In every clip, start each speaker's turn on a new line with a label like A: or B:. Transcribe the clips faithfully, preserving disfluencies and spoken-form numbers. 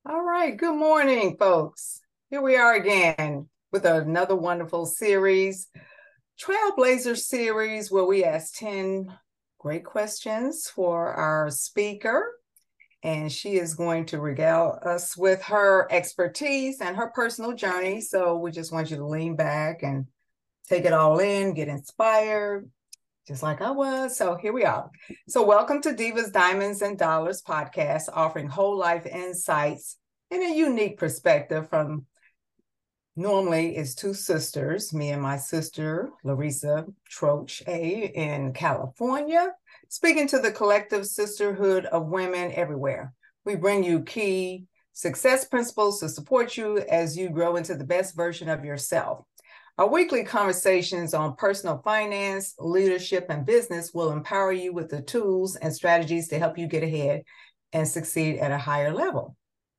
A: All right. Good morning, folks. Here we are again with another wonderful series, Trailblazer series, where we ask ten great questions for our speaker. And she is going to regale us with her expertise and her personal journey. So we just want you to lean back and take it all in, get inspired, just like I was. So here we are. So welcome to Divas, Diamonds, and Dollars podcast, offering whole life insights in a unique perspective from normally it's two sisters, me and my sister, Larissa Troche A in California, speaking to the collective sisterhood of women everywhere. We bring you key success principles to support you as you grow into the best version of yourself. Our weekly conversations on personal finance, leadership, and business will empower you with the tools and strategies to help you get ahead and succeed at a higher level.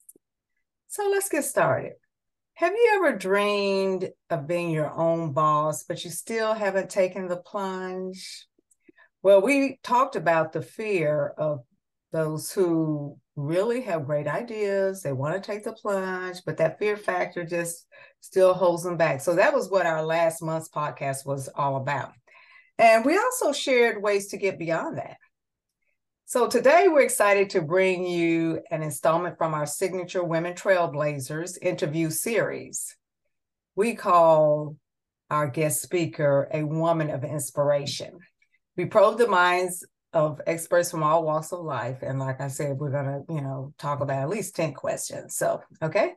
A: So let's get started. Have you ever dreamed of being your own boss, but you still haven't taken the plunge? Well, we talked about the fear of those who really have great ideas. They want to take the plunge, but that fear factor just still holds them back. So that was what our last month's podcast was all about. And we also shared ways to get beyond that. So today we're excited to bring you an installment from our signature Women Trailblazers interview series. We call our guest speaker a woman of inspiration. We probe the minds of experts from all walks of life. And like I said, we're gonna, you know, talk about at least ten questions. So, okay.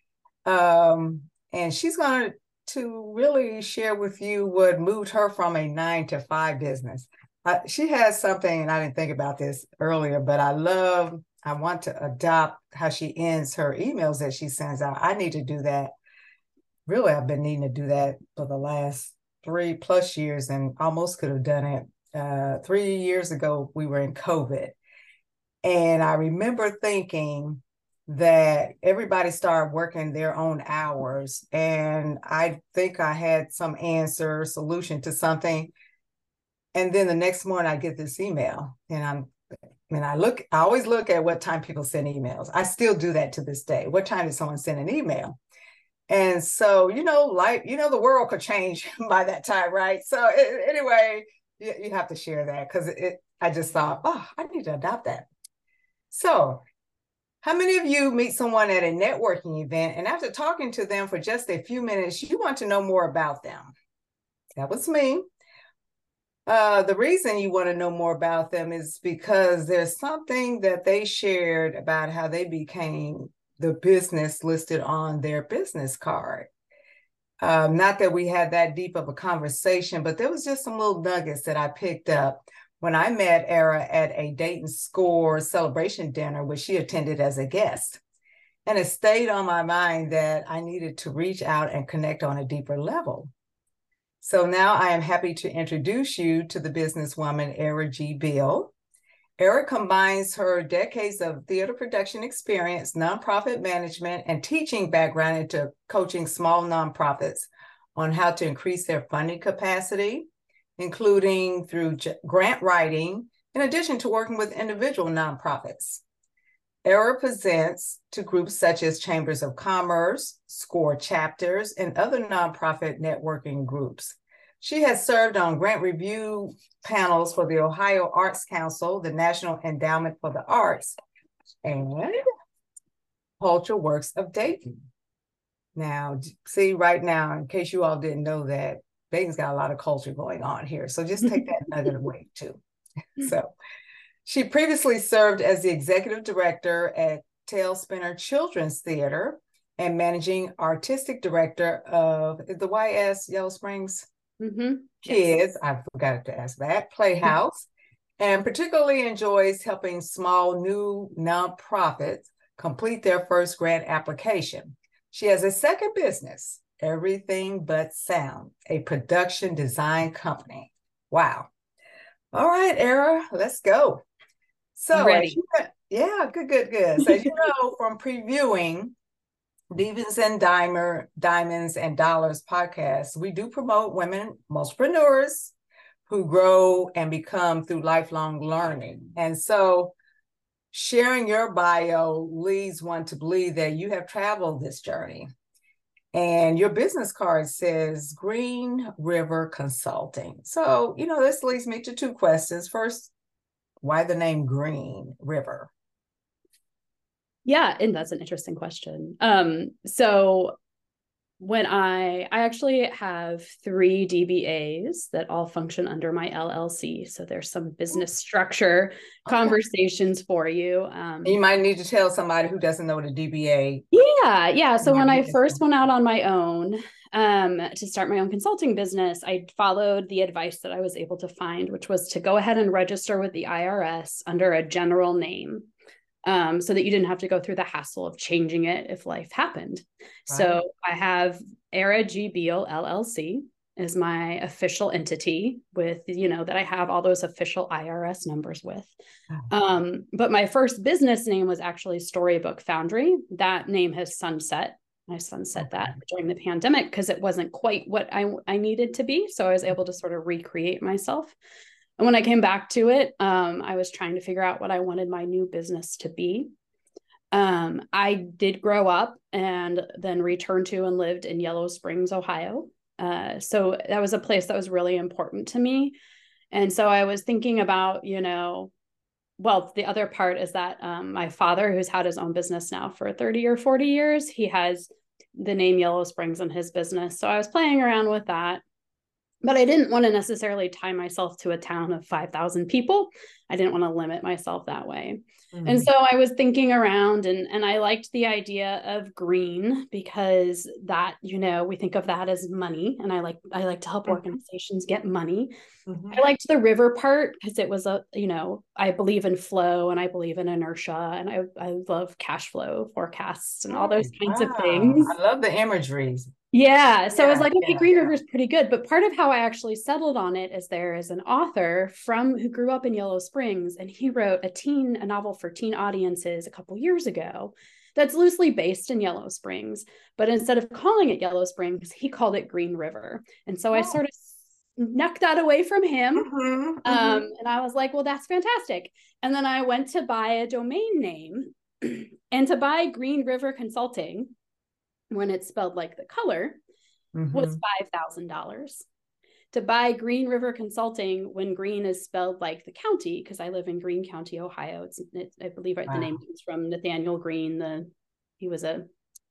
A: Um, and she's gonna to really share with you what moved her from a nine to five business. Uh, she has something, and I didn't think about this earlier, but I love, I want to adopt how she ends her emails that she sends out. I need to do that. Really, I've been needing to do that for the last three plus years and almost could have done it. Uh, three years ago, we were in COVID. And I remember thinking that everybody started working their own hours. And I think I had some answer, solution to something. And then the next morning I get this email and I'm, and I look, I always look at what time people send emails. I still do that to this day. What time did someone send an email? And so, you know, like, you know, the world could change by that time, right? So it, anyway, you, you have to share that because it, it, I just thought, oh, I need to adopt that. So how many of you meet someone at a networking event and after talking to them for just a few minutes, you want to know more about them? That was me. Uh, the reason you want to know more about them is because there's something that they shared about how they became the business listed on their business card. Um, not that we had that deep of a conversation, but there was just some little nuggets that I picked up when I met Era at a Dayton Score celebration dinner, which she attended as a guest. And it stayed on my mind that I needed to reach out and connect on a deeper level. So now I am happy to introduce you to the businesswoman, Era G. Beal. Era combines her decades of theater production experience, nonprofit management, and teaching background into coaching small nonprofits on how to increase their funding capacity, including through grant writing, in addition to working with individual nonprofits. Era presents to groups such as Chambers of Commerce, SCORE chapters, and other nonprofit networking groups. She has served on grant review panels for the Ohio Arts Council, the National Endowment for the Arts, and Cultural Works of Dayton. Now, see, right now, in case you all didn't know that, Dayton's got a lot of culture going on here. So just take that nugget away too. So she previously served as the executive director at Tailspinner Children's Theater and managing artistic director of the Y S Yellow Springs
B: mm-hmm.
A: Kids, yes. I forgot to ask that, Playhouse, and particularly enjoys helping small new nonprofits complete their first grant application. She has a second business, Everything But Sound, a production design company. Wow. All right, Era, let's go. So, as you, yeah, good, good, good. So, as you know from previewing Divas and Dimer, Diamonds and Dollars podcast, we do promote women entrepreneurs who grow and become through lifelong learning. And so, Sharing your bio leads one to believe that you have traveled this journey. And your business card says Green River Consulting. So, you know, this leads me to two questions. First, why the name Green River?
B: Yeah, and that's an interesting question. Um, so when I I actually have three D B As that all function under my L L C. So there's some business structure
A: Okay.
B: conversations for you. Um,
A: you might need to tell somebody who doesn't know what a D B A.
B: Yeah, yeah. So when I first went out on my own um, to start my own consulting business, I followed the advice that I was able to find, which was to go ahead and register with the I R S under a general name. Um, so that you didn't have to go through the hassle of changing it if life happened. Right. So I have Era G Beal L L C is my official entity with, you know, that I have all those official I R S numbers with. Um, but my first business name was actually Storybook Foundry. That name has sunset. I sunset okay. that during the pandemic because it wasn't quite what I, I needed to be. So I was able to sort of recreate myself. And when I came back to it, um, I was trying to figure out what I wanted my new business to be. Um, I did grow up and then returned to and lived in Yellow Springs, Ohio. Uh, so that was a place that was really important to me. And so I was thinking about, you know, well, the other part is that um, my father, who's had his own business now for thirty or forty years, he has the name Yellow Springs in his business. So I was playing around with that. But I didn't want to necessarily tie myself to a town of five thousand people. I didn't want to limit myself that way. Mm-hmm. And so I was thinking around and, and I liked the idea of green because that, you know, we think of that as money. And I like, I like to help mm-hmm. organizations get money. Mm-hmm. I liked the river part because it was a, you know, I believe in flow and I believe in inertia and I, I love cash flow forecasts and all those kinds wow. of things.
A: I love the imagery.
B: Yeah. So yeah, I was like, okay,
A: yeah,
B: Green
A: yeah.
B: River is pretty good. But part of how I actually settled on it is there is an author from who grew up in Yellow Springs, and he wrote a teen, a novel for teen audiences a couple years ago that's loosely based in Yellow Springs. But instead of calling it Yellow Springs, he called it Green River. And so oh. I sort of snuck that away from him. Mm-hmm, mm-hmm. Um, and I was like, well, that's fantastic. And then I went to buy a domain name and to buy Green River Consulting, when it's spelled like the color, mm-hmm. was five thousand dollars. To buy Green River Consulting when green is spelled like the county, because I live in Greene County, Ohio. It's, it's I believe right, wow. the name comes from Nathaniel Greene. The he was a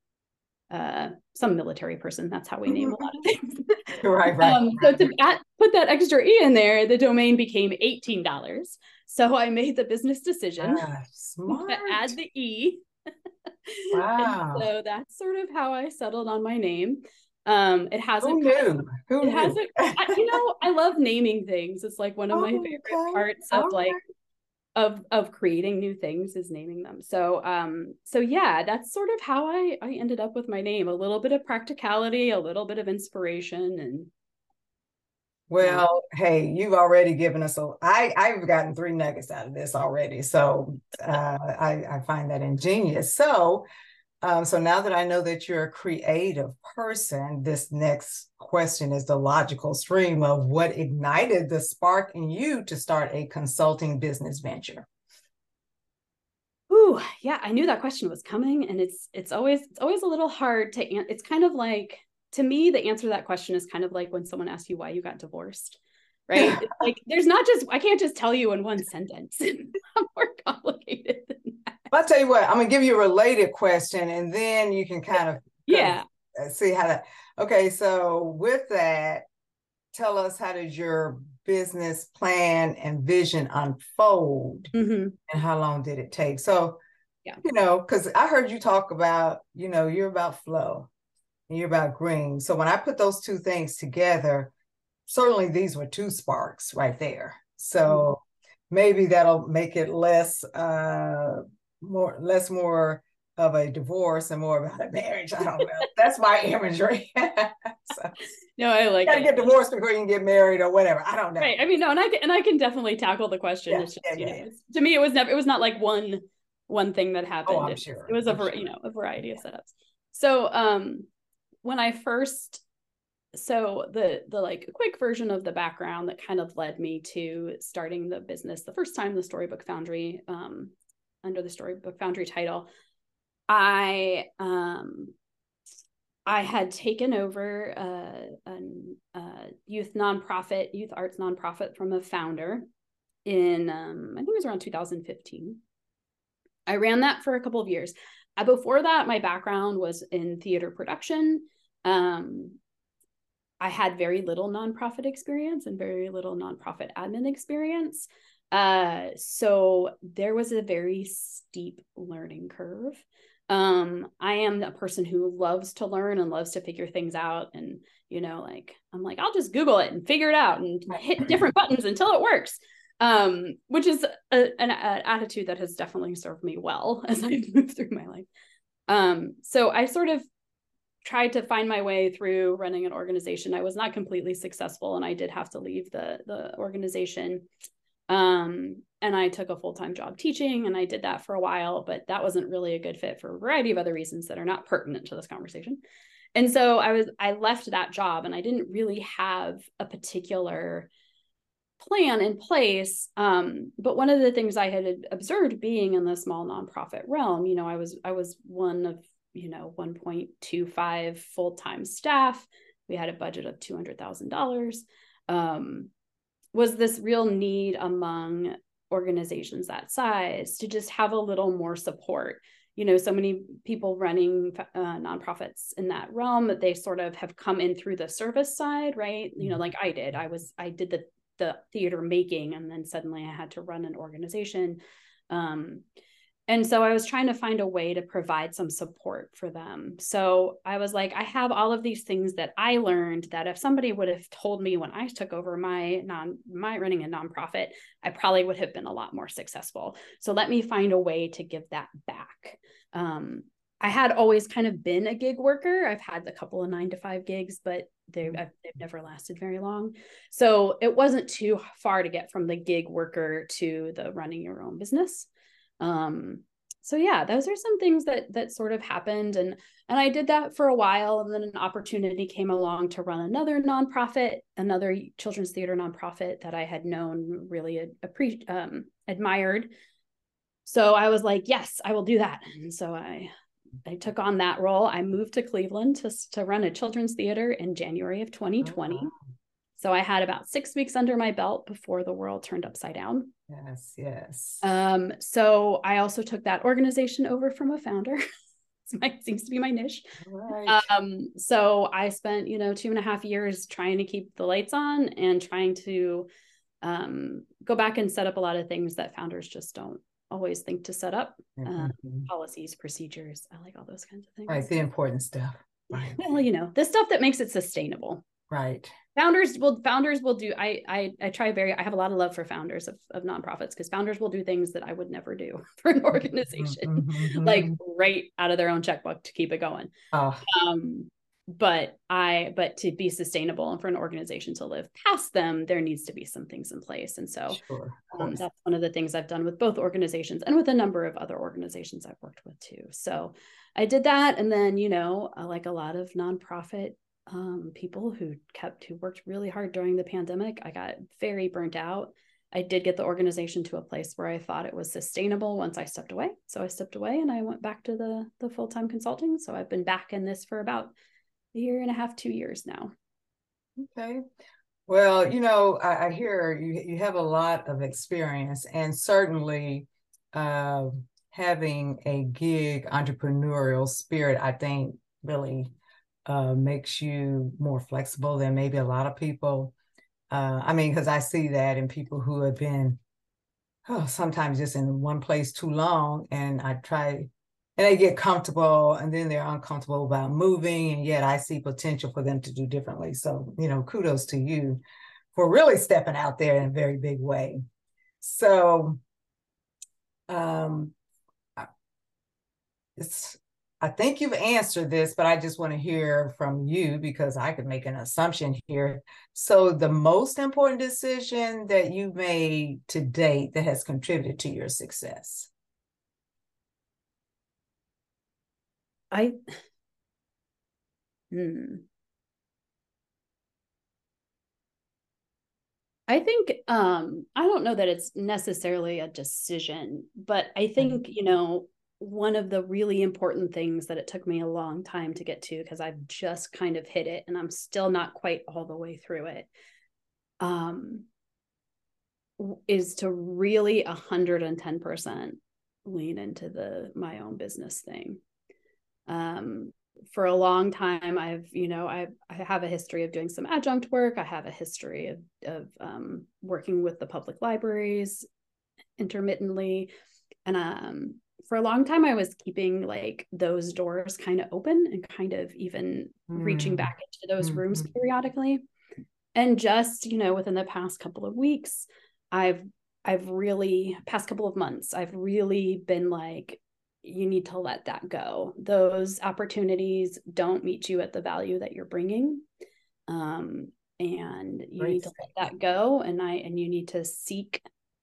B: uh, some military person. That's how we name a lot of things.
A: right, right.
B: Um, so to add, put that extra E in there, the domain became eighteen dollars. So I made the business decision
A: ah, smart.
B: to add the E.
A: Wow.
B: And so that's sort of how I settled on my name. Um, it hasn't.
A: Who knew? Who
B: it
A: knew?
B: hasn't. I, you know, I love naming things. It's like one of
A: oh,
B: my favorite
A: okay.
B: parts of
A: okay.
B: like of of creating new things is naming them. So um, so yeah, that's sort of how I I ended up with my name. A little bit of practicality, a little bit of inspiration, and.
A: Well, yeah. Hey, you've already given us a. I I've gotten three nuggets out of this already, so uh, I I find that ingenious. So, um, so now that I know that you're a creative person, this next question is the logical stream of what ignited the spark in you to start a consulting business venture.
B: Ooh, yeah, I knew that question was coming, and it's it's always it's always a little hard to answer. It's kind of like. To me, the answer to that question is kind of like when someone asks you why you got divorced, right? It's like, there's not just, I can't just tell you in one sentence. It's more complicated than that.
A: I'll tell you what, I'm going to give you a related question and then you can kind of,
B: yeah.
A: kind of see how that, okay. So with that, tell us, how did your business plan and vision unfold mm-hmm. and how long did it take? So, yeah. you know, because I heard you talk about, you know, you're about flow. You're about green. So when I put those two things together, certainly these were two sparks right there. So mm-hmm. maybe that'll make it less, uh, more, less more of a divorce and more about a marriage. I don't know. That's my imagery. so,
B: no, I like
A: you gotta
B: it.
A: get divorced before you can get married or whatever. I don't know.
B: Right. I mean, no, and I can, and I can definitely tackle the question.
A: Yeah,
B: it's just,
A: yeah,
B: you
A: yeah,
B: know,
A: yeah.
B: It's, to me, it was never, it was not like one, one thing that happened.
A: Oh, I'm
B: it,
A: sure.
B: It was a,
A: sure.
B: you know, a variety yeah. of setups. So, um, when I first, so the the like quick version of the background that kind of led me to starting the business the first time, the Storybook Foundry, um, under the Storybook Foundry title, I um, I had taken over uh, a, a youth nonprofit, youth arts nonprofit from a founder in, um, I think it was around two thousand fifteen. I ran that for a couple of years. Uh, before that, my background was in theater production. Um, I had very little nonprofit experience and very little nonprofit admin experience. Uh, so there was a very steep learning curve. Um, I am a person who loves to learn and loves to figure things out. And, you know, like, I'm like, I'll just Google it and figure it out and hit different buttons until it works. Um, which is a, an a, attitude that has definitely served me well as I've moved through my life. Um, so I sort of tried to find my way through running an organization. I was not completely successful, and I did have to leave the, the organization. Um, and I took a full-time job teaching, and I did that for a while, but that wasn't really a good fit for a variety of other reasons that are not pertinent to this conversation. And so I was, I left that job, and I didn't really have a particular plan in place. Um, but one of the things I had observed being in the small nonprofit realm, you know, I was, I was one of, you know, one point two five full-time staff. We had a budget of two hundred thousand dollars. Um, was this real need among organizations that size to just have a little more support. You know, so many people running uh, nonprofits in that realm, that they sort of have come in through the service side, right? You know, like I did, I was, I did the, the theater making, and then suddenly I had to run an organization. Um, And so I was trying to find a way to provide some support for them. So I was like, I have all of these things that I learned that if somebody would have told me when I took over my non my running a nonprofit, I probably would have been a lot more successful. So let me find a way to give that back. Um, I had always kind of been a gig worker. I've had a couple of nine to five gigs, but they've, they've never lasted very long. So it wasn't too far to get from the gig worker to the running your own business. Um, so yeah, those are some things that that sort of happened. And, and I did that for a while. And then an opportunity came along to run another nonprofit, another children's theater nonprofit that I had known, really appre- um, admired. So I was like, yes, I will do that. And so I, I took on that role. I moved to Cleveland to, to run a children's theater in January of twenty twenty. Oh, wow. So I had about six weeks under my belt before the world turned upside down.
A: Yes, yes.
B: Um, so I also took that organization over from a founder. It seems to be my niche.
A: Right.
B: Um, so I spent, you know, two and a half years trying to keep the lights on and trying to um, go back and set up a lot of things that founders just don't always think to set up. Mm-hmm. uh, policies, procedures. I like all those kinds of things.
A: Right, the important stuff. Right.
B: Well, you know, the stuff that makes it sustainable.
A: Right.
B: Founders will founders will do. I I I try very. I have a lot of love for founders of, of nonprofits, because founders will do things that I would never do for an organization, mm-hmm. like write out of their own checkbook to keep it going. Oh. Um, but I but to be sustainable and for an organization to live past them, there needs to be some things in place. And so
A: sure,
B: um, that's one of the things I've done with both organizations and with a number of other organizations I've worked with too. So I did that, and then you know, like a lot of nonprofit. Um, people who kept who worked really hard during the pandemic, I got very burnt out. I did get the organization to a place where I thought it was sustainable once I stepped away. So I stepped away and I went back to the the full-time consulting. So I've been back in this for about a year and a half, two years now.
A: Okay. Well, you know, I, I hear you you have a lot of experience, and certainly uh, having a gig entrepreneurial spirit, I think really Uh, makes you more flexible than maybe a lot of people. Uh, I mean, because I see that in people who have been, oh, sometimes just in one place too long, and I try, and they get comfortable, and then they're uncomfortable about moving, and yet I see potential for them to do differently. So, you know, kudos to you for really stepping out there in a very big way. So, um, it's I think you've answered this, but I just want to hear from you because I could make an assumption here. So the most important decision that you made to date that has contributed to your success?
B: I, hmm. I think, um, I don't know that it's necessarily a decision, but I think, you know, one of the really important things that it took me a long time to get to, because I've just kind of hit it and I'm still not quite all the way through it, um, is to really one hundred ten percent lean into the my own business thing. Um, for a long time, I've, you know, I I have a history of doing some adjunct work. I have a history of, of um, working with the public libraries intermittently. And um, for a long time, I was keeping like those doors kind of open and kind of even mm. reaching back into those mm-hmm. rooms periodically. And just, you know, within the past couple of weeks, I've, I've really, past couple of months, I've really been like, you need to let that go. Those opportunities don't meet you at the value that you're bringing. Um, and you Great. Need to let that go. And I, and you need to seek,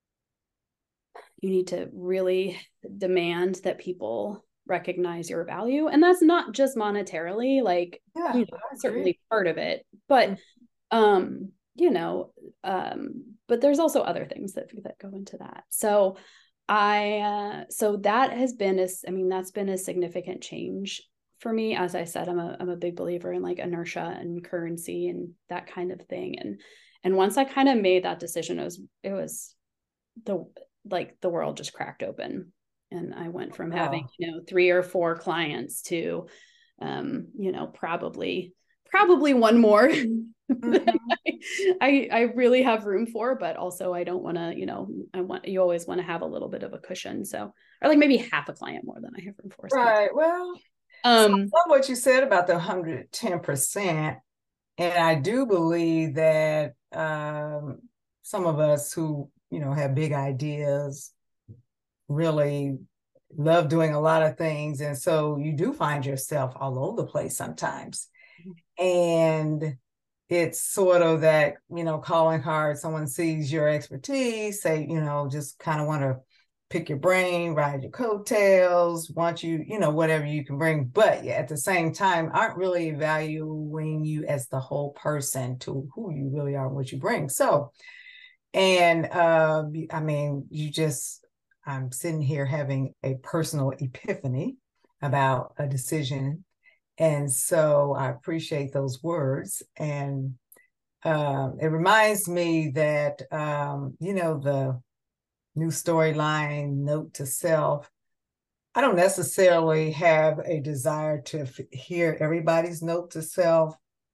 B: you need to really demand that people recognize your value. And that's not just monetarily, like, yeah, you know, certainly part of it, but, um, you know, um, but there's also other things that, that go into that. So I, uh, so that has been, a, I mean, that's been a significant change for me. As I said, I'm a, I'm a big believer in like inertia and currency and that kind of thing. And, and once I kind of made that decision, it was, it was the, like the world just cracked open. And I went from wow. having, you know, three or four clients to, um, you know, probably, probably one more. Mm-hmm. I, I really have room for, but also I don't want to, you know, I want, you always want to have a little bit of a cushion. So, or like maybe half a client more than I have room for.
A: Right. Well, um, so I love what you said about the one hundred ten percent. And I do believe that um, some of us who, you know, have big ideas really love doing a lot of things. And so you do find yourself all over the place sometimes. Mm-hmm. And it's sort of that, you know, calling card. Someone sees your expertise, say, you know, just kind of want to pick your brain, ride your coattails, want you, you know, whatever you can bring. But at the same time, aren't really evaluating you as the whole person to who you really are, what you bring. So, and uh, I mean, you just, I'm sitting here having a personal epiphany about a decision. And so I appreciate those words. And um, it reminds me that, um, you know, the new storyline, note to self, I don't necessarily have a desire to f- hear everybody's note to self,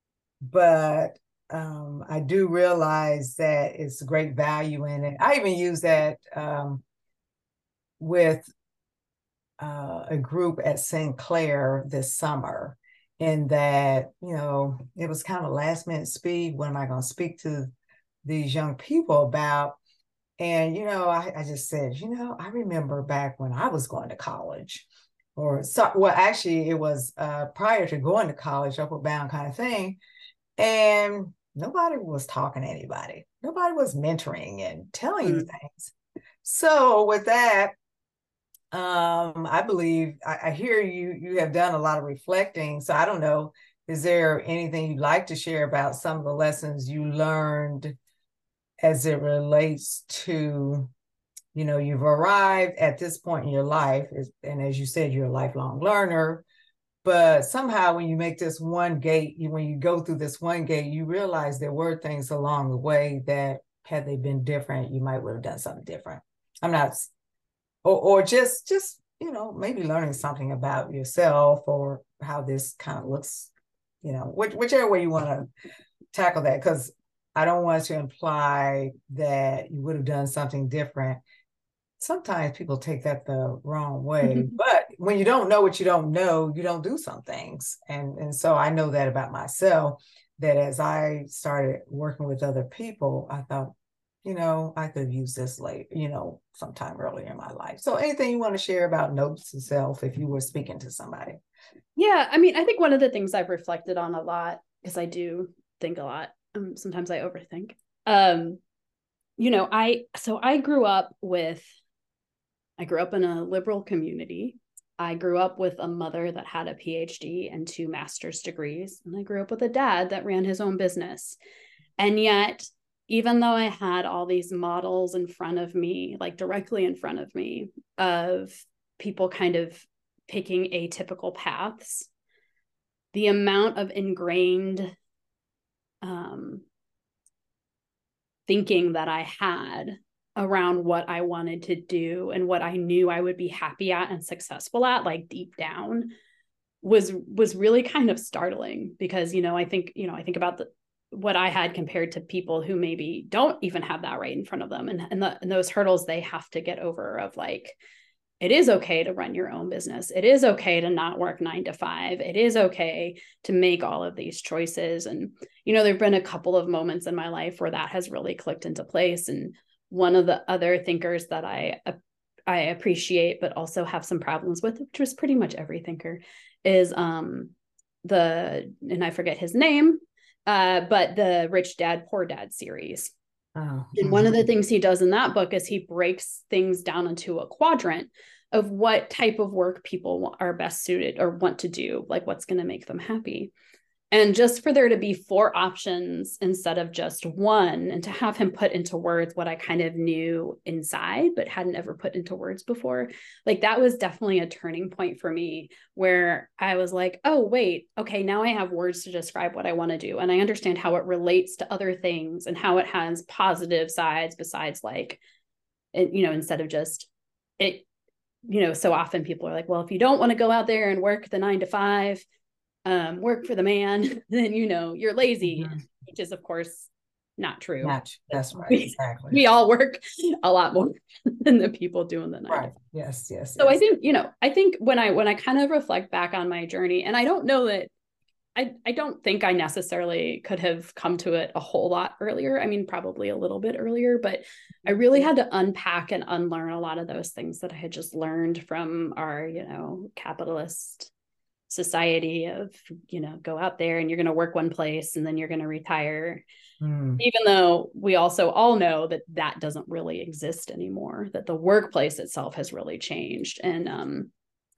A: but um, I do realize that it's great value in it. I even use that um, with Uh, a group at Saint Clair this summer, in that, you know, it was kind of last minute speed. What am I going to speak to these young people about? And, you know, I, I just said, you know, I remember back when I was going to college, or so, well, actually it was uh, prior to going to college, upward bound kind of thing. And nobody was talking to anybody. Nobody was mentoring and telling mm-hmm. you things. So with that, Um, I believe I, I hear you you have done a lot of reflecting. So I don't know, is there anything you'd like to share about some of the lessons you learned as it relates to, you know, you've arrived at this point in your life, and as you said, you're a lifelong learner, but somehow when you make this one gate, you, when you go through this one gate, you realize there were things along the way that had they been different, you might would have done something different. I'm not Or, or just, just, you know, maybe learning something about yourself or how this kind of looks, you know, which, whichever way you want to tackle that, because I don't want to imply that you would have done something different. Sometimes people take that the wrong way, but when you don't know what you don't know, you don't do some things. And, and so I know that about myself, that as I started working with other people, I thought, you know, I could use this late, you know, sometime earlier in my life. So anything you want to share about notes to self if you were speaking to somebody?
B: Yeah, I mean, I think one of the things I've reflected on a lot, because I do think a lot, um, sometimes I overthink. Um, you know, I, so I grew up with, I grew up in a liberal community. I grew up with a mother that had a P H D and two master's degrees. And I grew up with a dad that ran his own business. And yet even though I had all these models in front of me, like directly in front of me, of people kind of picking atypical paths, the amount of ingrained um, thinking that I had around what I wanted to do and what I knew I would be happy at and successful at, like deep down, was was really kind of startling. Because, you know, I think, you know, I think about the what I had compared to people who maybe don't even have that right in front of them, and and, the, and those hurdles they have to get over, of like, it is okay to run your own business. It is okay to not work nine to five. It is okay to make all of these choices. And, you know, there've been a couple of moments in my life where that has really clicked into place. And one of the other thinkers that I, I appreciate, but also have some problems with, which was pretty much every thinker, is um, the, and I forget his name, uh, but the Rich Dad, Poor Dad series. Oh. And one of the things he does in that book is he breaks things down into a quadrant of what type of work people are best suited or want to do, like what's going to make them happy. And just for there to be four options instead of just one, and to have him put into words what I kind of knew inside, but hadn't ever put into words before, like that was definitely a turning point for me, where I was like, oh, wait, okay, now I have words to describe what I want to do. And I understand how it relates to other things and how it has positive sides besides like, it, you know, instead of just it, you know, so often people are like, well, if you don't want to go out there and work the nine to five, um, work for the man, then, you know, you're lazy, mm-hmm. which is, of course, not true.
A: Not, that's right.
B: We,
A: exactly.
B: We all work a lot more than the people doing the nine
A: right.
B: to five.
A: Yes, yes.
B: So
A: yes.
B: I think, you know, I think when I, when I kind of reflect back on my journey, and I don't know that, I, I don't think I necessarily could have come to it a whole lot earlier. I mean, probably a little bit earlier, but I really had to unpack and unlearn a lot of those things that I had just learned from our, you know, capitalist society of, you know, go out there and you're going to work one place and then you're going to retire. Mm. Even though we also all know that that doesn't really exist anymore, that the workplace itself has really changed. And um,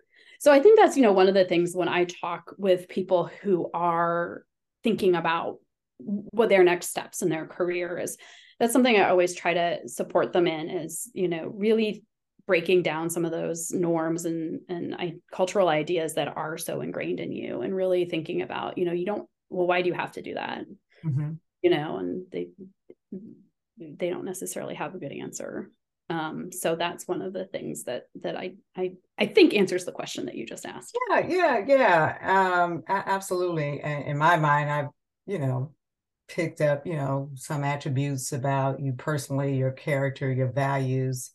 B: so I think that's, you know, one of the things when I talk with people who are thinking about what their next steps in their career is, that's something I always try to support them in, is, you know, really breaking down some of those norms and, and I, cultural ideas that are so ingrained in you, and really thinking about, you know, you don't, well, why do you have to do that? Mm-hmm. You know, and they, they don't necessarily have a good answer. Um, so that's one of the things that, that I, I, I think answers the question that you just asked.
A: Yeah, yeah, yeah. Um, absolutely. And in my mind, I've, you know, picked up, you know, some attributes about you personally, your character, your values,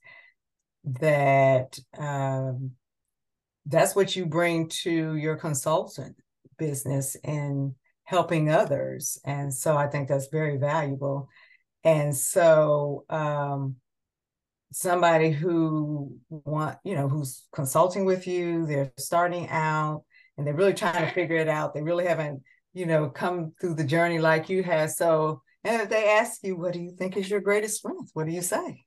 A: that um, that's what you bring to your consultant business and helping others. And so I think that's very valuable. And so um, somebody who want, you know, who's consulting with you, they're starting out and they're really trying to figure it out. They really haven't, you know, come through the journey like you have. So, and if they ask you, what do you think is your greatest strength? What do you say?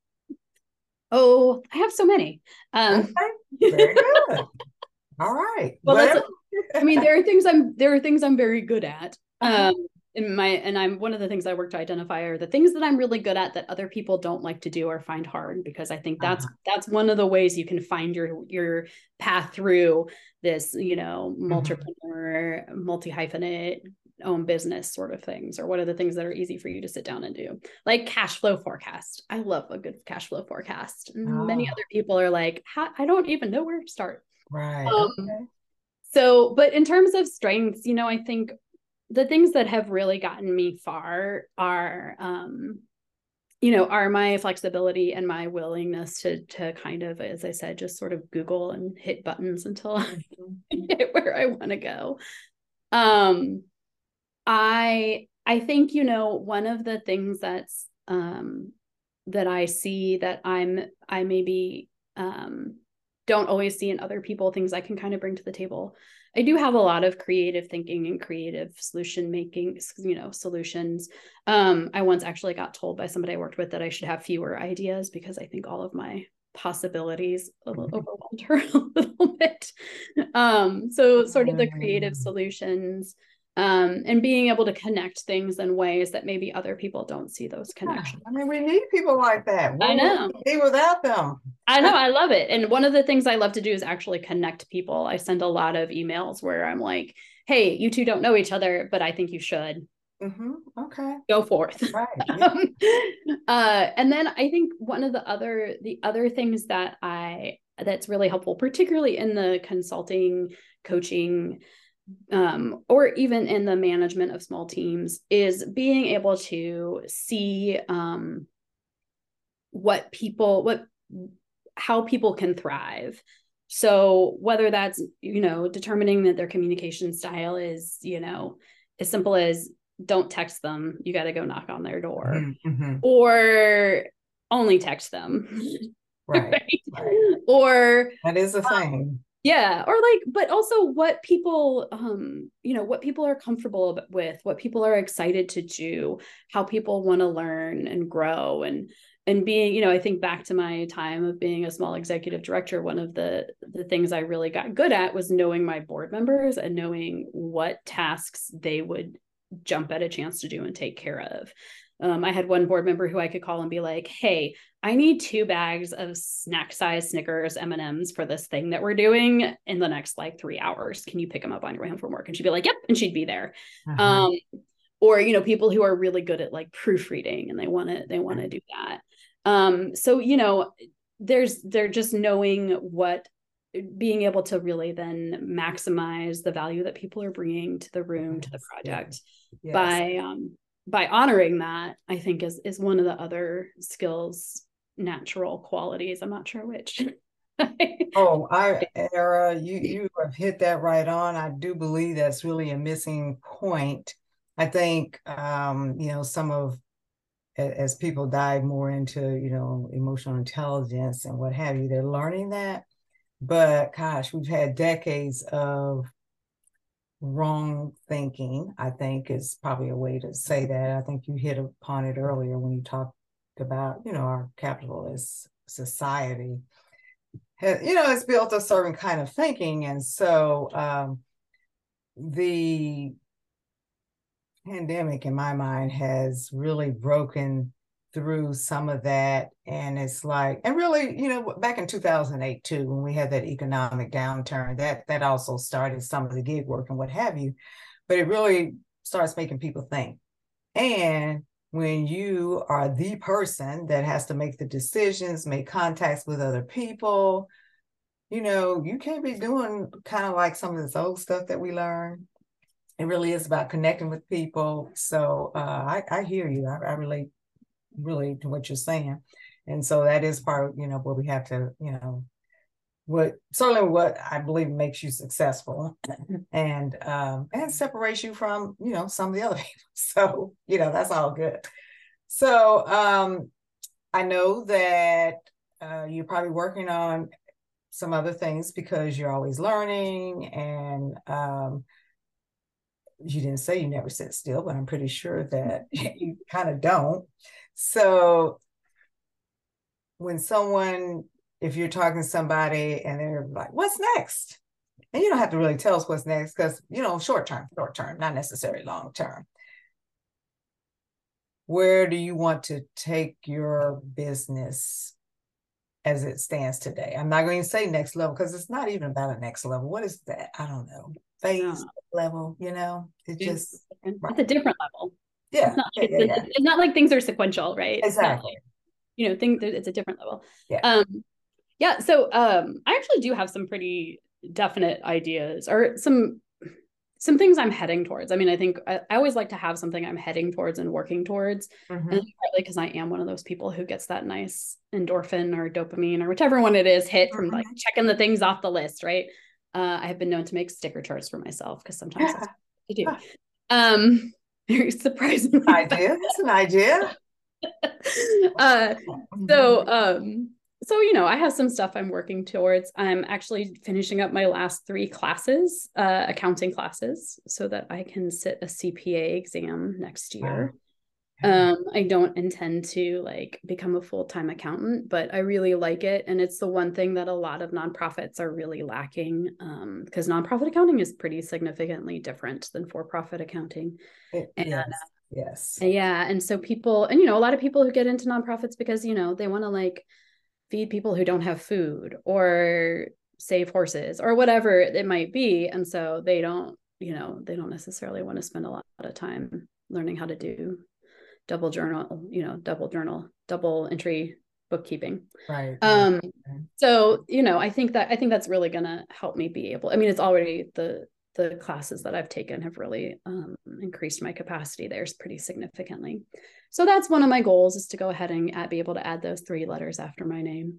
B: Oh, I have so many. Um,
A: okay. Very good. All right.
B: Well, that's a, I mean, there are things I'm there are things I'm very good at. Uh-huh. Um, in my and I'm one of the things I work to identify are the things that I'm really good at that other people don't like to do or find hard, because I think that's uh-huh. that's one of the ways you can find your your path through this, you know, multipreneur, mm-hmm. multi-hyphenate, own business sort of things, or what are the things that are easy for you to sit down and do, like cash flow forecast. I love a good cash flow forecast. Oh. Many other people are like, I don't even know where to start.
A: Right.
B: Um,
A: okay.
B: So, but in terms of strengths, you know, I think the things that have really gotten me far are, um, you know, are my flexibility and my willingness to, to kind of, as I said, just sort of Google and hit buttons until I get where I want to go. Um, I, I think, you know, one of the things that's, um, that I see that I'm, I maybe, um, don't always see in other people, things I can kind of bring to the table. I do have a lot of creative thinking and creative solution making, you know, solutions. Um, I once actually got told by somebody I worked with that I should have fewer ideas because I think all of my possibilities a little overwhelmed her a little bit. Um, so sort of the creative solutions. um, and being able to connect things in ways that maybe other people don't see those connections.
A: I mean, we need people like that. What
B: I know.
A: would we be without them?
B: I know. I love it. And one of the things I love to do is actually connect people. I send a lot of emails where I'm like, hey, you two don't know each other, but I think you should.
A: Mm-hmm. Okay.
B: Go forth.
A: Right. Yeah.
B: um, uh, and then I think one of the other, the other things that I, that's really helpful, particularly in the consulting, coaching, um, or even in the management of small teams, is being able to see um, what people, what, how people can thrive. So whether that's, you know, determining that their communication style is, you know, as simple as don't text them, you got to go knock on their door,
A: mm-hmm.
B: or only text them.
A: Right.
B: Right?
A: Right.
B: Or
A: that is a thing.
B: Um, yeah. Or like, but also what people, um, you know, what people are comfortable with, what people are excited to do, how people want to learn and grow. And, and being, you know, I think back to my time of being a small executive director, one of the, the things I really got good at was knowing my board members and knowing what tasks they would jump at a chance to do and take care of. Um, I had one board member who I could call and be like, hey, I need two bags of snack size Snickers M and M's for this thing that we're doing in the next like three hours. Can you pick them up on your way home from work? And she'd be like, yep. And she'd be there. Uh-huh. Um, or, you know, people who are really good at like proofreading and they want to, they want to do that. Um, so, you know, there's, they're just knowing what, being able to really then maximize the value that people are bringing to the room, yes, to the project, yes, by, um, by honoring that, I think is, is one of the other skills, natural qualities. I'm not sure which.
A: Oh, I, Era, you, you have hit that right on. I do believe that's really a missing point. I think, um, you know, some of, as people dive more into, you know, emotional intelligence and what have you, they're learning that. But gosh, we've had decades of wrong thinking, I think is probably a way to say that. I think you hit upon it earlier when you talked about, you know, our capitalist society. You know, it's built a certain kind of thinking. And so um, the pandemic, in my mind, has really broken through some of that. And it's like, and really, you know, back in two thousand eight too, when we had that economic downturn, that that also started some of the gig work and what have you. But it really starts making people think. And when you are the person that has to make the decisions, make contacts with other people, you know, you can't be doing kind of like some of this old stuff that we learned. It really is about connecting with people. So uh, I, I hear you. I, I relate really to what you're saying. And so that is part, you know, where we have to, you know, what certainly what I believe makes you successful and um, and separates you from, you know, some of the other people. So, you know, that's all good. So um, I know that uh, you're probably working on some other things because you're always learning, and um, you didn't say you never sit still, but I'm pretty sure that you kind of don't. So when someone, if you're talking to somebody and they're like, what's next? And you don't have to really tell us what's next because, you know, short term, short term, not necessarily long term. Where do you want to take your business as it stands today? I'm not going to say next level because it's not even about a next level. What is that? I don't know. Phase no. level, you know, it
B: it's,
A: just.
B: it's right. a different level.
A: Yeah.
B: It's not,
A: yeah,
B: it's,
A: yeah, yeah.
B: it's not like things are sequential, right?
A: Exactly.
B: Like, you know, things, it's a different level.
A: Yeah.
B: Um, yeah. So um, I actually do have some pretty definite ideas or some some things I'm heading towards. I mean, I think I, I always like to have something I'm heading towards and working towards. Mm-hmm. And partly because I am one of those people who gets that nice endorphin or dopamine or whichever one it is hit mm-hmm. from like checking the things off the list, right? Uh, I have been known to make sticker charts for myself because sometimes that's what I do. Um, very surprising
A: idea. That's an idea.
B: uh, so, um, so, you know, I have some stuff I'm working towards. I'm actually finishing up my last three classes, uh, accounting classes, so that I can sit a C P A exam next year. Um, I don't intend to like become a full-time accountant, but I really like it. And it's the one thing that a lot of nonprofits are really lacking, um, because nonprofit accounting is pretty significantly different than for-profit accounting.
A: It,
B: And
A: yes, yes.
B: yeah. And so people, and, you know, a lot of people who get into nonprofits because, you know, they want to like feed people who don't have food or save horses or whatever it might be. And so they don't, you know, they don't necessarily want to spend a lot of time learning how to do double journal, you know, double journal, double entry bookkeeping.
A: Right.
B: Um,
A: right.
B: so, you know, I think that, I think that's really going to help me be able, I mean, it's already the, the classes that I've taken have really um, increased my capacity there pretty significantly. So that's one of my goals, is to go ahead and add, be able to add those three letters after my name.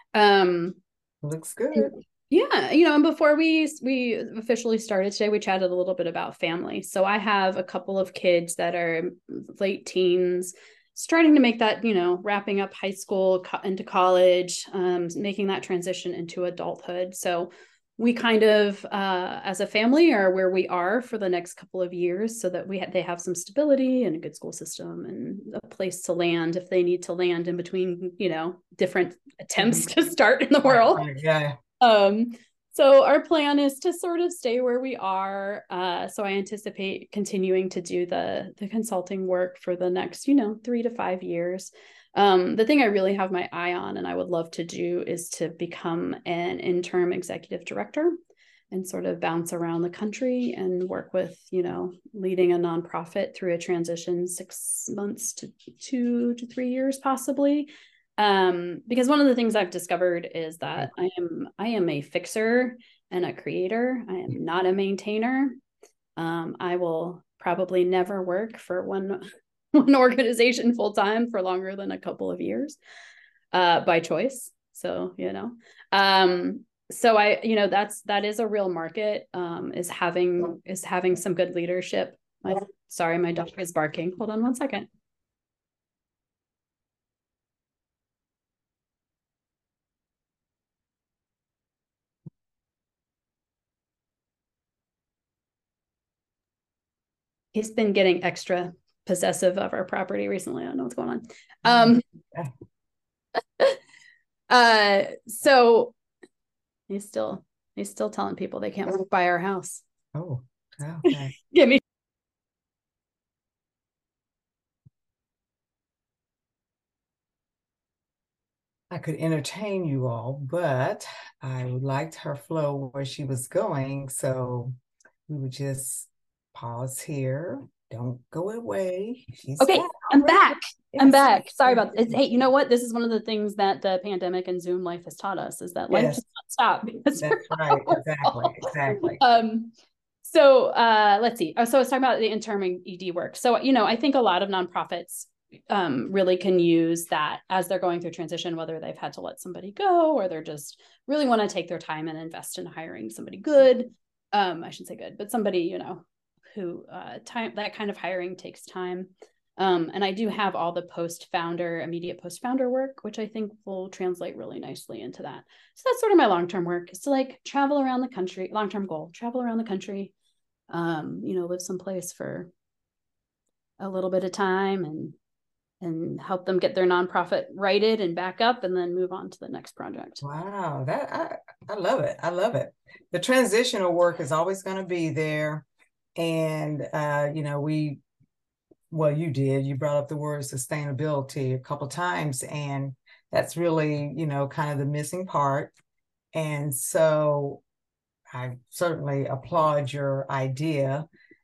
B: Um,
A: Looks good.
B: And, yeah, you know, and before we we officially started today, we chatted a little bit about family. So I have a couple of kids that are late teens, starting to make that, you know, wrapping up high school co- into college, um, making that transition into adulthood. So we kind of, uh, as a family, are where we are for the next couple of years, so that we ha- they have some stability and a good school system and a place to land if they need to land in between, you know, different attempts mm-hmm. to start in the world.
A: Right, right, yeah.
B: Um, so our plan is to sort of stay where we are. Uh, so I anticipate continuing to do the, the consulting work for the next, you know, three to five years. Um, the thing I really have my eye on and I would love to do is to become an interim executive director and sort of bounce around the country and work with, you know, leading a nonprofit through a transition, six months to two to three years, possibly. Um, because one of the things I've discovered is that I am I am a fixer and a creator. I am not a maintainer. Um, I will probably never work for one, one organization full time for longer than a couple of years, uh, by choice. So, you know, um, so I, you know, that's, that is a real market, um, is having, is having some good leadership. My, sorry, my dog is barking. Hold on one second. He's been getting extra possessive of our property recently. I don't know what's going on. Um, uh, so he's still, he's still telling people they can't walk by our house.
A: Oh, okay.
B: Give me.
A: I could entertain you all, but I liked her flow where she was going. So we would just pause here. Don't go away. She's
B: okay.
A: back.
B: I'm back. Yes. I'm back. Sorry about this. Hey, you know what? This is one of the things that the pandemic and Zoom life has taught us, is that life
A: yes.
B: does not stop.
A: That's right. Exactly. Exactly.
B: Um, so uh, let's see. So I was talking about the interim E D work. So, you know, I think a lot of nonprofits um, really can use that as they're going through transition, whether they've had to let somebody go or they're just really want to take their time and invest in hiring somebody good. Um, I shouldn't say good, but somebody, you know, who uh, time, that kind of hiring takes time. Um, and I do have all the post-founder, immediate post-founder work, which I think will translate really nicely into that. So that's sort of my long-term work, is to like travel around the country, long-term goal, travel around the country, um, you know, live someplace for a little bit of time and and help them get their nonprofit righted and back up and then move on to the next project.
A: Wow, that I, I love it. I love it. The transitional work is always going to be there. And, uh, you know, we, well, you did, you brought up the word sustainability a couple of times, and that's really, you know, kind of the missing part. And so I certainly applaud your idea.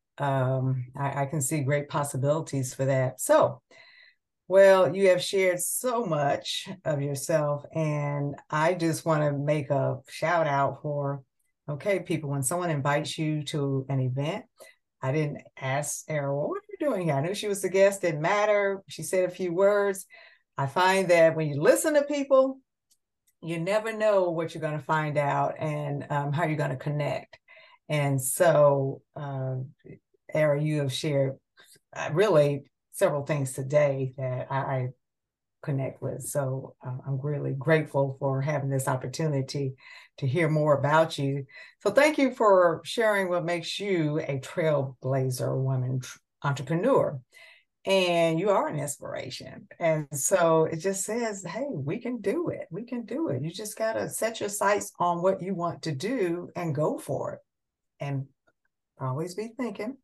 A: Um, I, I can see great possibilities for that. So, well, you have shared so much of yourself, and I just want to make a shout out for, okay, people, when someone invites you to an event, I didn't ask Errol, what are you doing here? I knew she was the guest, didn't matter. She said a few words. I find that when you listen to people, you never know what you're going to find out and um, how you're going to connect. And so, uh, Errol, you have shared uh, really several things today that I, I connect with. So uh, I'm really grateful for having this opportunity to hear more about you. So thank you for sharing what makes you a trailblazer woman entrepreneur. and you are an inspiration. And so it just says, hey, we can do it. We can do it. You just got to set your sights on what you want to do and go for it. And always be thinking,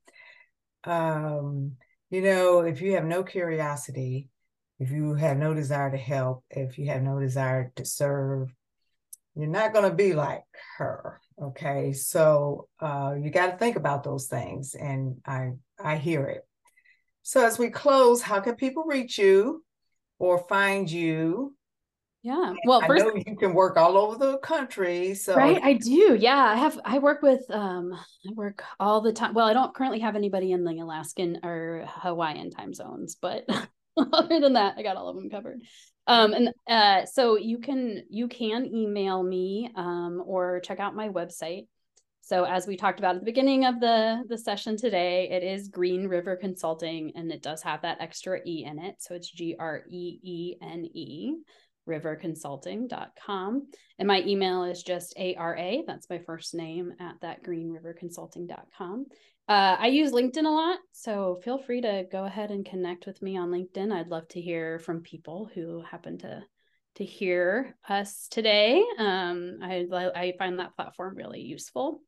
A: um, you know, if you have no curiosity, if you have no desire to help, if you have no desire to serve, you're not going to be like her. Okay. So uh, you got to think about those things. And I, I hear it. So as we close, how can people reach you or find you?
B: Yeah. Well,
A: I
B: first,
A: know you can work all over the country. So
B: right. I do. Yeah. I have, I work with, um, I work all the time. Well, I don't currently have anybody in the Alaskan or Hawaiian time zones, but other than that, I got all of them covered. Um, and uh, so you can, you can email me um, or check out my website. So as we talked about at the beginning of the, the session today, it is Green River Consulting, and it does have that extra E in it. So it's G R E E N E, river consulting dot com. And my email is just A R A, that's my first name, at that green river consulting dot com. Uh, I use LinkedIn a lot, so feel free to go ahead and connect with me on LinkedIn. I'd love to hear from people who happen to to hear us today. Um, I, I find that platform really useful.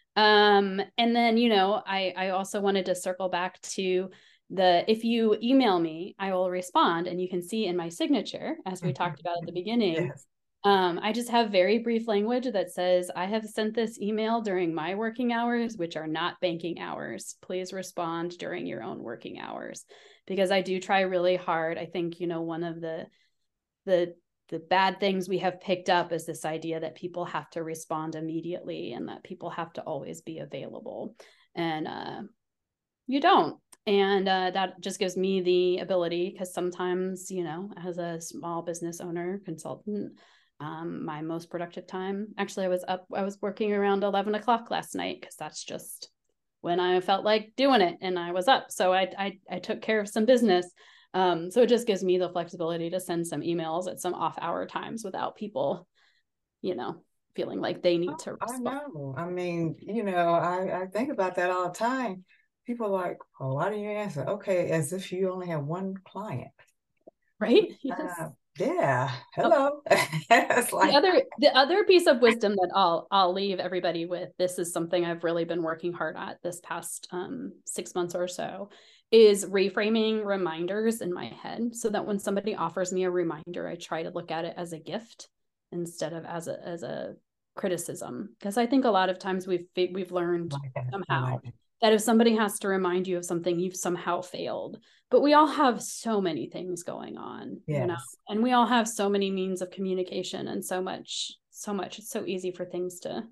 B: Um, and then, you know, I, I also wanted to circle back to the, if you email me, I will respond, and you can see in my signature, as we talked about at the beginning,
A: yes.
B: um, I just have very brief language that says, I have sent this email during my working hours, which are not banking hours. Please respond during your own working hours, because I do try really hard. I think, you know, one of the, the, the bad things we have picked up is this idea that people have to respond immediately and that people have to always be available. And uh, you don't. And uh, that just gives me the ability, because sometimes, you know, as a small business owner, consultant, um, my most productive time, actually, I was up, I was working around eleven o'clock last night, because that's just when I felt like doing it, and I was up. So I, I, I took care of some business. Um, so it just gives me the flexibility to send some emails at some off hour times without people, you know, feeling like they need to respond.
A: I know. I mean, you know, I, I think about that all the time. People are like, oh, why do you answer? Okay, as if you only have one client.
B: Right? Yes.
A: Uh, yeah. Hello. It's like,
B: the other the other piece of wisdom that I'll I'll leave everybody with, this is something I've really been working hard at this past um, six months or so, is reframing reminders in my head, so that when somebody offers me a reminder, I try to look at it as a gift instead of as a as a criticism. Because I think a lot of times we've we've learned
A: like
B: somehow
A: like
B: that if somebody has to remind you of something, you've somehow failed. But we all have so many things going on,
A: yes.
B: you know, and we all have so many means of communication, and so much, so much. It's so easy for things to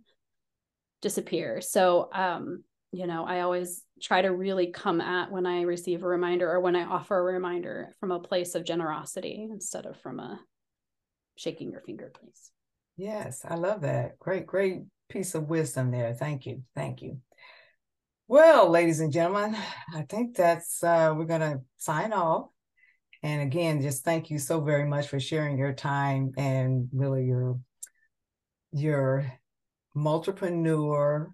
B: disappear. So, um, you know, I always try to really come at when I receive a reminder, or when I offer a reminder, from a place of generosity instead of from a shaking your finger place.
A: Yes, I love that. Great, great piece of wisdom there. Thank you. Thank you. Well, ladies and gentlemen, I think that's, uh, we're going to sign off. And again, just thank you so very much for sharing your time and really your, your multipreneur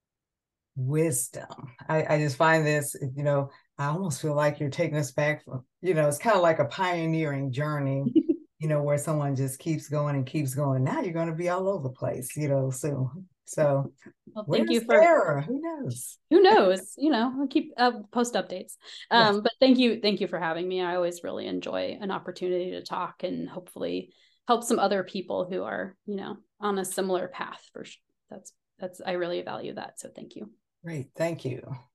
A: wisdom. I, I just find this, you know, I almost feel like you're taking us back from, you know, it's kind of like a pioneering journey, you know, where someone just keeps going and keeps going. Now you're going to be all over the place, you know, soon. So
B: well,
A: where's
B: thank you for
A: Sarah? Who knows?
B: Who knows? You know, I'll keep uh, post updates. Um, yes. But thank you, thank you for having me. I always really enjoy an opportunity to talk and hopefully help some other people who are, you know, on a similar path. For that's that's I really value that. So thank you.
A: Great, thank you.